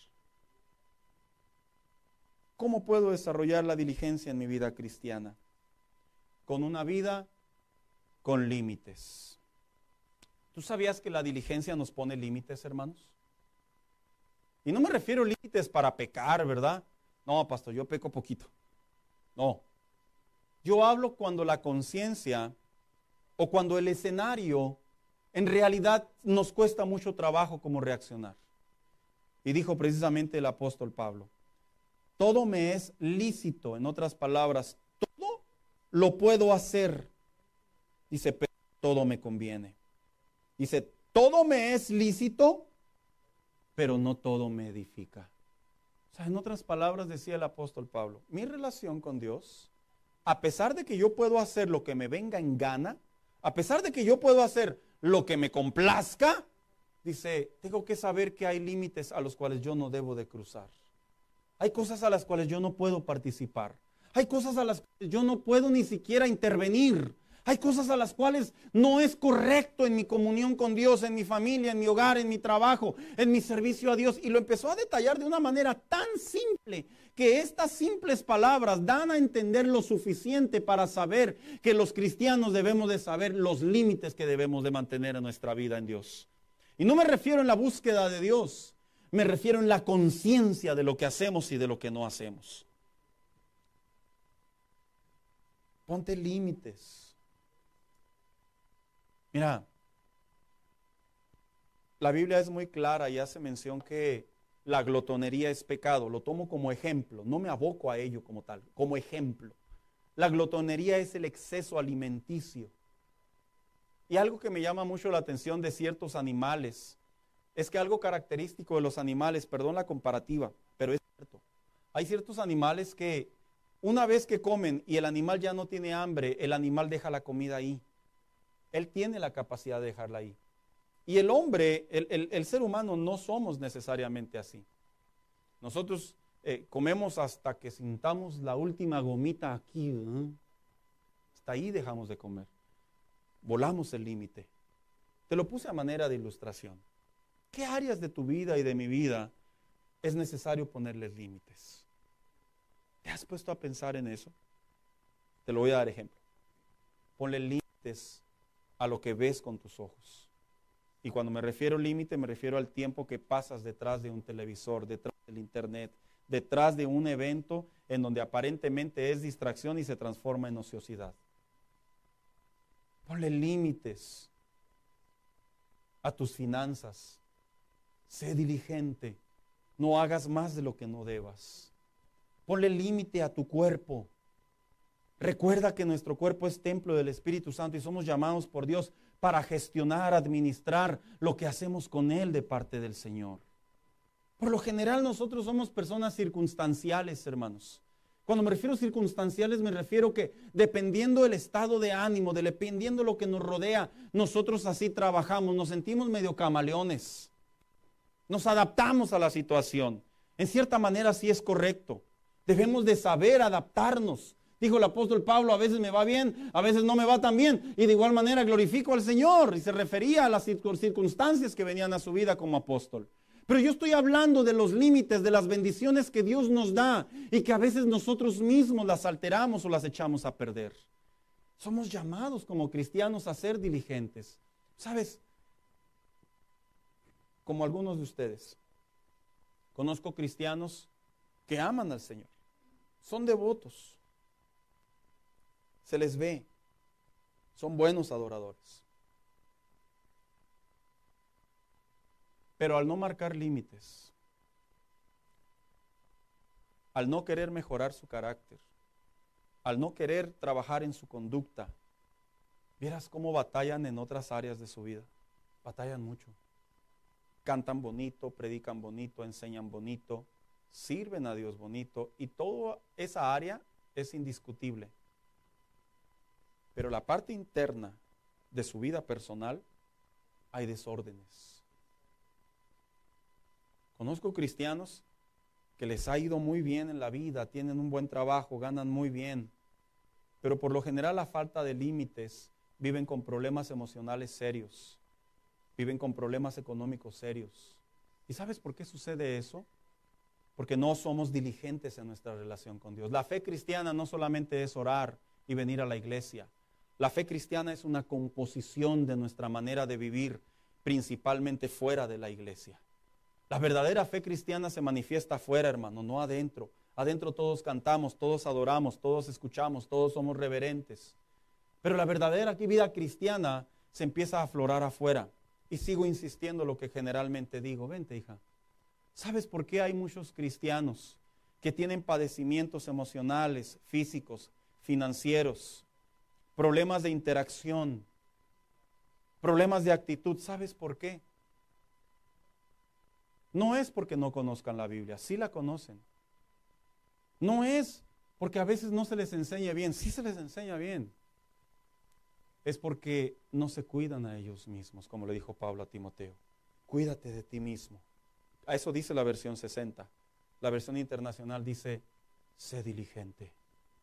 ¿Cómo puedo desarrollar la diligencia en mi vida cristiana? Con una vida con límites. ¿Tú sabías que la diligencia nos pone límites, hermanos? Y no me refiero a límites para pecar, ¿verdad? No, pastor, yo peco poquito. No. Yo hablo cuando la conciencia o cuando el escenario en realidad nos cuesta mucho trabajo como reaccionar. Y dijo precisamente el apóstol Pablo, todo me es lícito, en otras palabras, todo lo puedo hacer. Dice, pero todo me conviene. Dice, todo me es lícito, pero no todo me edifica. O sea, en otras palabras decía el apóstol Pablo, mi relación con Dios, a pesar de que yo puedo hacer lo que me venga en gana, a pesar de que yo puedo hacer lo que me complazca, dice, tengo que saber que hay límites a los cuales yo no debo de cruzar. Hay cosas a las cuales yo no puedo participar. Hay cosas a las cuales yo no puedo ni siquiera intervenir. Hay cosas a las cuales no es correcto en mi comunión con Dios, en mi familia, en mi hogar, en mi trabajo, en mi servicio a Dios. Y lo empezó a detallar de una manera tan simple que estas simples palabras dan a entender lo suficiente para saber que los cristianos debemos de saber los límites que debemos de mantener en nuestra vida en Dios. Y no me refiero en la búsqueda de Dios, me refiero en la conciencia de lo que hacemos y de lo que no hacemos. Ponte límites. Mira, la Biblia es muy clara y hace mención que la glotonería es pecado. Lo tomo como ejemplo, no me aboco a ello como tal, como ejemplo. La glotonería es el exceso alimenticio. Y algo que me llama mucho la atención de ciertos animales es que algo característico de los animales, perdón la comparativa, pero es cierto. Hay ciertos animales que una vez que comen y el animal ya no tiene hambre, el animal deja la comida ahí. Él tiene la capacidad de dejarla ahí. Y el hombre, el, el, el ser humano, no somos necesariamente así. Nosotros eh, comemos hasta que sintamos la última gomita aquí. ¿eh? Hasta ahí dejamos de comer. Volamos el límite. Te lo puse a manera de ilustración. ¿Qué áreas de tu vida y de mi vida es necesario ponerles límites? ¿Te has puesto a pensar en eso? Te lo voy a dar ejemplo. Ponle límites a lo que ves con tus ojos. Y cuando me refiero límite, me refiero al tiempo que pasas detrás de un televisor, detrás del internet, detrás de un evento en donde aparentemente es distracción y se transforma en ociosidad. Ponle límites a tus finanzas. Sé diligente. No hagas más de lo que no debas. Ponle límite a tu cuerpo. Recuerda que nuestro cuerpo es templo del Espíritu Santo y somos llamados por Dios para gestionar, administrar lo que hacemos con Él de parte del Señor. Por lo general nosotros somos personas circunstanciales, hermanos. Cuando me refiero a circunstanciales, me refiero que dependiendo del estado de ánimo, dependiendo de lo que nos rodea, nosotros así trabajamos, nos sentimos medio camaleones. Nos adaptamos a la situación. En cierta manera sí es correcto. Debemos de saber adaptarnos. Dijo el apóstol Pablo, a veces me va bien, a veces no me va tan bien. Y de igual manera glorifico al Señor. Y se refería a las circunstancias que venían a su vida como apóstol. Pero yo estoy hablando de los límites, de las bendiciones que Dios nos da y que a veces nosotros mismos las alteramos o las echamos a perder. Somos llamados como cristianos a ser diligentes. ¿Sabes? Como algunos de ustedes. Conozco cristianos que aman al Señor. Son devotos. Se les ve. Son buenos adoradores. Pero al no marcar límites, al no querer mejorar su carácter, al no querer trabajar en su conducta, vieras cómo batallan en otras áreas de su vida. Batallan mucho. Cantan bonito, predican bonito, enseñan bonito, sirven a Dios bonito y toda esa área es indiscutible. Pero la parte interna de su vida personal hay desórdenes. Conozco cristianos que les ha ido muy bien en la vida, tienen un buen trabajo, ganan muy bien, pero por lo general a falta de límites viven con problemas emocionales serios, viven con problemas económicos serios. ¿Y sabes por qué sucede eso? Porque no somos diligentes en nuestra relación con Dios. La fe cristiana no solamente es orar y venir a la iglesia. La fe cristiana es una composición de nuestra manera de vivir, principalmente fuera de la iglesia. La verdadera fe cristiana se manifiesta afuera, hermano, no adentro. Adentro todos cantamos, todos adoramos, todos escuchamos, todos somos reverentes. Pero la verdadera vida cristiana se empieza a aflorar afuera. Y sigo insistiendo lo que generalmente digo. Vente, hija. ¿Sabes por qué hay muchos cristianos que tienen padecimientos emocionales, físicos, financieros, problemas de interacción, problemas de actitud? ¿Sabes por qué? No es porque no conozcan la Biblia, sí la conocen. No es porque a veces no se les enseña bien, sí se les enseña bien. Es porque no se cuidan a ellos mismos, como le dijo Pablo a Timoteo. Cuídate de ti mismo. A eso dice la versión sesenta. La versión internacional dice, sé diligente.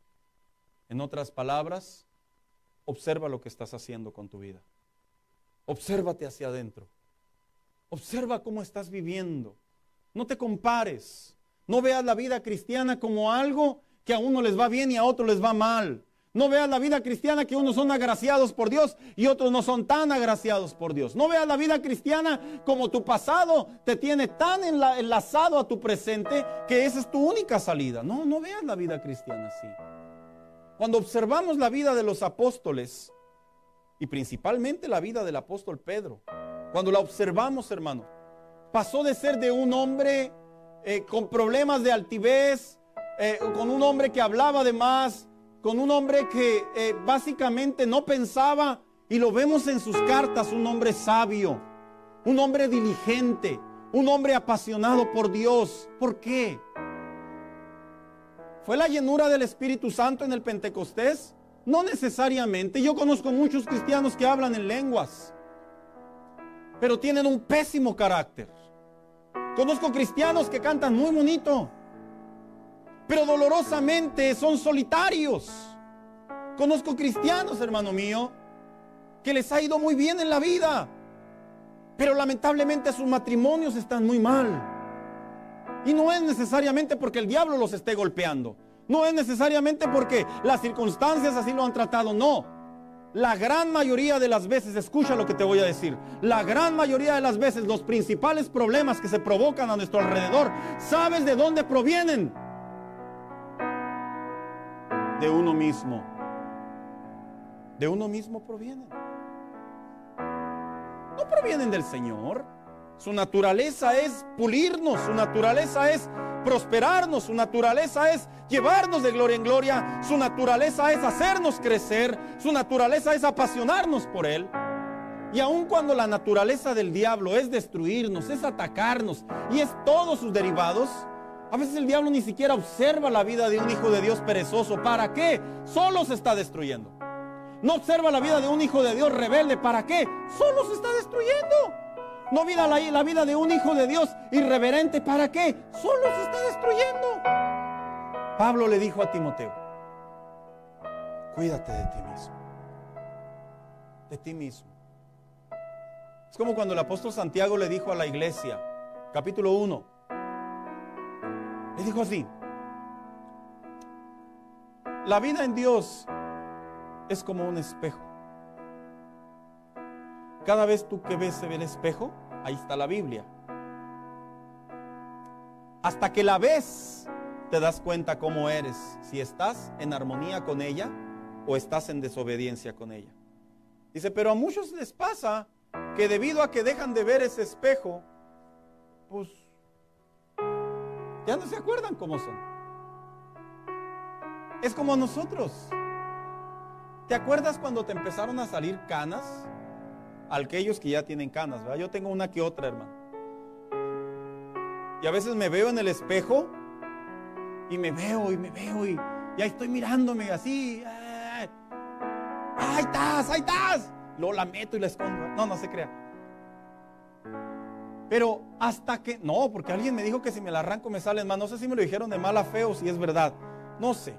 En otras palabras, observa lo que estás haciendo con tu vida. Obsérvate hacia adentro. Observa cómo estás viviendo. No te compares. No veas la vida cristiana como algo que a uno les va bien y a otros les va mal. No veas la vida cristiana que unos son agraciados por Dios y otros no son tan agraciados por Dios. No veas la vida cristiana como tu pasado te tiene tan enlazado a tu presente que esa es tu única salida. No, no veas la vida cristiana así. Cuando observamos la vida de los apóstoles y principalmente la vida del apóstol Pedro, cuando la observamos, hermano, pasó de ser de un hombre eh, con problemas de altivez, eh, con un hombre que hablaba de más, con un hombre que eh, básicamente no pensaba, y lo vemos en sus cartas, un hombre sabio, un hombre diligente, un hombre apasionado por Dios. ¿Por qué? ¿Fue la llenura del Espíritu Santo en el Pentecostés? No necesariamente. Yo conozco muchos cristianos que hablan en lenguas, pero tienen un pésimo carácter. Conozco cristianos que cantan muy bonito, pero dolorosamente son solitarios. Conozco cristianos, hermano mío, que les ha ido muy bien en la vida, pero lamentablemente sus matrimonios están muy mal. Y no es necesariamente porque el diablo los esté golpeando. No es necesariamente porque las circunstancias así lo han tratado, no. La gran mayoría de las veces, escucha lo que te voy a decir, la gran mayoría de las veces los principales problemas que se provocan a nuestro alrededor, ¿sabes de dónde provienen? De uno mismo. De uno mismo provienen. No provienen del Señor. Su naturaleza es pulirnos, su naturaleza es prosperarnos, su naturaleza es llevarnos de gloria en gloria, su naturaleza es hacernos crecer, su naturaleza es apasionarnos por Él. Y aun cuando la naturaleza del diablo es destruirnos, es atacarnos y es todos sus derivados, a veces el diablo ni siquiera observa la vida de un hijo de Dios perezoso. ¿Para qué? Solo se está destruyendo. No observa la vida de un hijo de Dios rebelde. ¿Para qué? Solo se está destruyendo. No vida la, la vida de un hijo de Dios irreverente. ¿Para qué? Solo se está destruyendo. Pablo le dijo a Timoteo: cuídate de ti mismo. De ti mismo. Es como cuando el apóstol Santiago le dijo a la iglesia, capítulo uno, le dijo así: la vida en Dios es como un espejo. Cada vez tú que ves el espejo, ahí está la Biblia. Hasta que la ves, te das cuenta cómo eres, si estás en armonía con ella o estás en desobediencia con ella. Dice, pero a muchos les pasa que debido a que dejan de ver ese espejo, pues ya no se acuerdan cómo son. Es como nosotros. ¿Te acuerdas cuando te empezaron a salir canas? Aquellos que ya tienen canas, ¿verdad? Yo tengo una que otra, hermano. Y a veces me veo en el espejo y me veo y me veo y ya estoy mirándome así. ¡Ay! ¡Ahí estás! ¡Ahí estás! Luego la meto y la escondo. No, no se crea. Pero hasta que... No, porque alguien me dijo que si me la arranco me salen más. No sé si me lo dijeron de mala fe o si es verdad. No sé.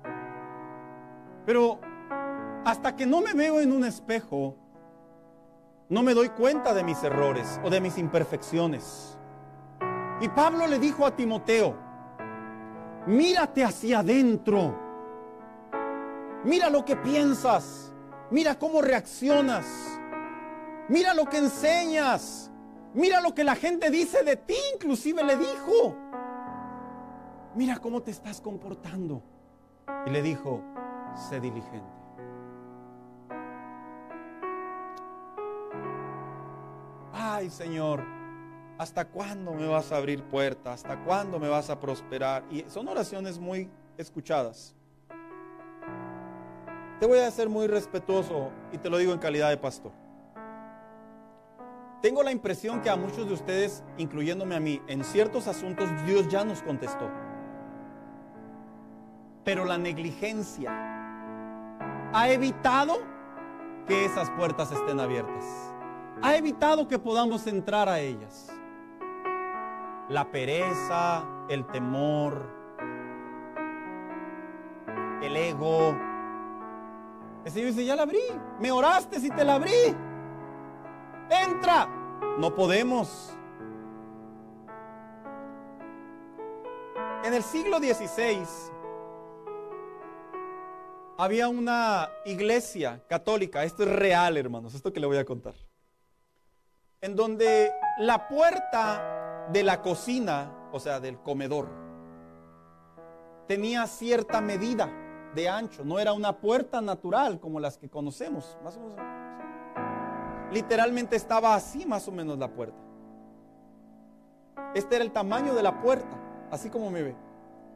Pero hasta que no me veo en un espejo, no me doy cuenta de mis errores o de mis imperfecciones. Y Pablo le dijo a Timoteo: mírate hacia adentro. Mira lo que piensas. Mira cómo reaccionas. Mira lo que enseñas. Mira lo que la gente dice de ti, inclusive le dijo. Mira cómo te estás comportando. Y le dijo: sé diligente. Ay, Señor, ¿hasta cuándo me vas a abrir puertas? ¿Hasta cuándo me vas a prosperar? Y son oraciones muy escuchadas. Te voy a ser muy respetuoso y te lo digo en calidad de pastor. Tengo la impresión que a muchos de ustedes, incluyéndome a mí, en ciertos asuntos Dios ya nos contestó. Pero la negligencia ha evitado que esas puertas estén abiertas. Ha evitado que podamos entrar a ellas. La pereza, el temor, el ego. El Señor dice: ya la abrí, me oraste si te la abrí. Entra. No podemos. En el siglo dieciséis había una iglesia católica, esto es real, hermanos, esto que le voy a contar, en donde la puerta de la cocina, o sea, del comedor, tenía cierta medida de ancho, no era una puerta natural como las que conocemos, más o menos. Literalmente estaba así más o menos la puerta. Este era el tamaño de la puerta, así como me ve.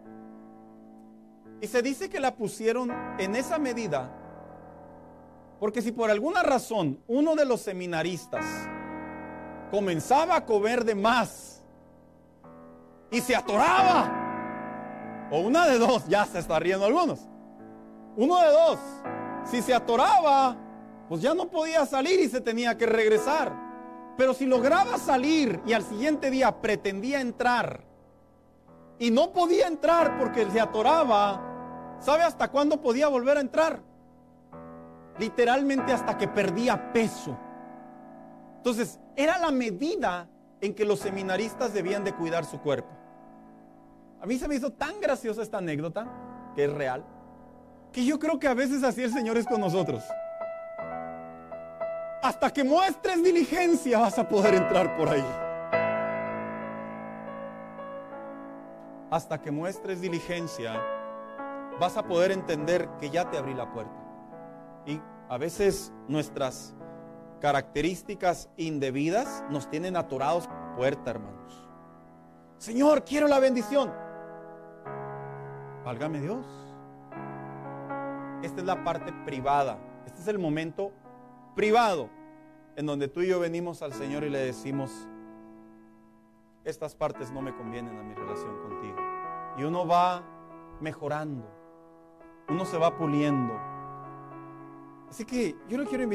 Y se dice que la pusieron en esa medida porque si por alguna razón uno de los seminaristas comenzaba a comer de más y se atoraba, o una de dos, ya se está riendo algunos, uno de dos, si se atoraba, pues ya no podía salir y se tenía que regresar. Pero si lograba salir y al siguiente día pretendía entrar y no podía entrar porque se atoraba, ¿sabe hasta cuándo podía volver a entrar? Literalmente hasta que perdía peso. Entonces, era la medida en que los seminaristas debían de cuidar su cuerpo. A mí se me hizo tan graciosa esta anécdota, que es real, que yo creo que a veces así el Señor es con nosotros. Hasta que muestres diligencia vas a poder entrar por ahí. Hasta que muestres diligencia vas a poder entender que ya te abrí la puerta. Y a veces nuestras características indebidas nos tienen atorados a la puerta, hermanos. Señor, quiero la bendición. Válgame Dios. Esta es la parte privada. Este es el momento privado en donde tú y yo venimos al Señor y le decimos, estas partes no me convienen a mi relación contigo. Y uno va mejorando, uno se va puliendo. Así que yo no quiero invitar